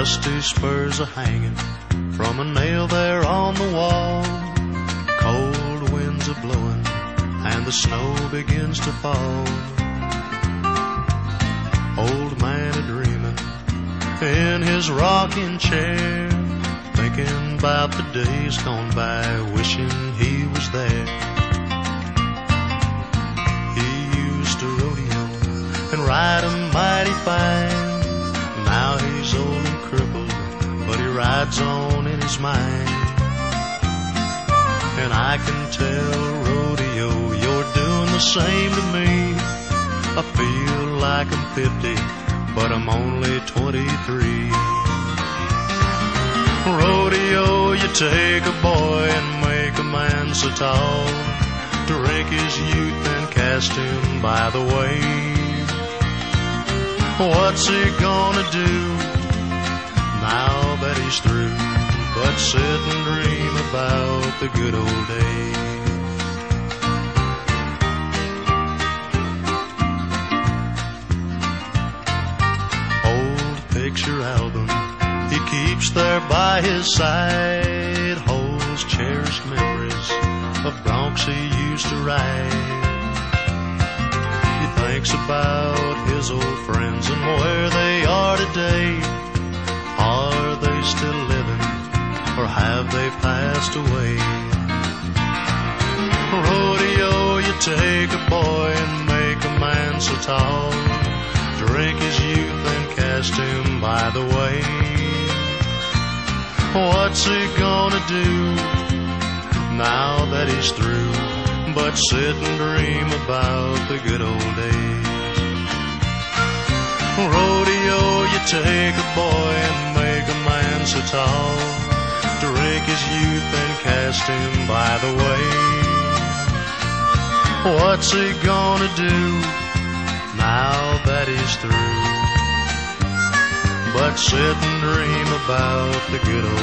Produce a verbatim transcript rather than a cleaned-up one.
Rusty spurs are hanging from a nail there on the wall. Cold winds are blowing and the snow begins to fall. Old man a dreaming in his rocking chair, thinking about the days gone by, wishing he was there. He used to rodeo and ride a mighty fine. Now he's old and crippled, but he rides on in his mind. And I can tell, rodeo, you're doing the same to me. I feel like I'm fifty, but I'm only twenty-three. Rodeo, you take a boy and make a man so tall, drink his youth and cast him by the wave. What's he gonna do now that he's through but sit and dream about the good old days? Old picture album he keeps there by his side holds cherished memories of broncs he used to ride. He thinks about his old friends and where they are today. Are they still living or have they passed away? Rodeo, you take a boy and make a man so tall, drink his youth and cast him by the way. What's he gonna do now that he's through but sit and dream about the good old days? Rodeo, you take a boy and make a man so tall, drink his youth and cast him by the way. What's he gonna do now that he's through but sit and dream about the good old